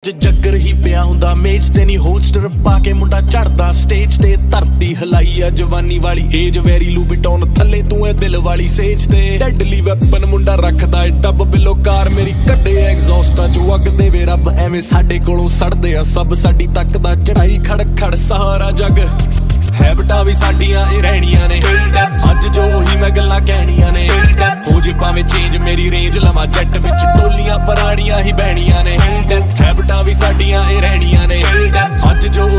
ਜੱਗਰ ਹੀ ਪਿਆ ਹੁੰਦਾ ਮੇਜ਼ ਤੇ ਨੀ ਹੋਸਟਰ ਪਾ ਕੇ ਮੁੰਡਾ ਚੜਦਾ ਸਟੇਜ ਤੇ ਧਰਤੀ ਹਲਾਈ ਆ ਜਵਾਨੀ ਵਾਲੀ ਏਜ ਵੈਰੀ ਲੂਬਿਟੌਨ ਥੱਲੇ ਤੂੰ ਐ ਦਿਲ ਵਾਲੀ ਸੇਜ ਤੇ ਡੈਡਲੀ ਵੈਪਨ ਮੁੰਡਾ ਰੱਖਦਾ ਏ ਡੱਬ ਬਿਲੋ ਕਾਰ ਮੇਰੀ ਕੱਢੇ ਐਗਜ਼ੌਸਟਾਂ ਚੋਂ ਅੱਗ ਦੇਵੇ ਰੱਬ ਐਵੇਂ ਸਾਡੇ ਕੋਲੋਂ ਸੜਦੇ ਆ ਸਭ ਸਾਡੀ ਤੱਕ ਦਾ ਚੜਾਈ ਖੜ ਖੜ ਸਹਾਰਾ ਜੱਗ ਹੈਬਟਾਂ ਵੀ ਸਾਡੀਆਂ ਇਹ ਰਹਿਣੀਆਂ ਨੇ ਅੱਜ ਜੋ ਉਹੀ ਮੈਂ ਗੱਲਾਂ ਕਹਿਣੀਆਂ ਨੇ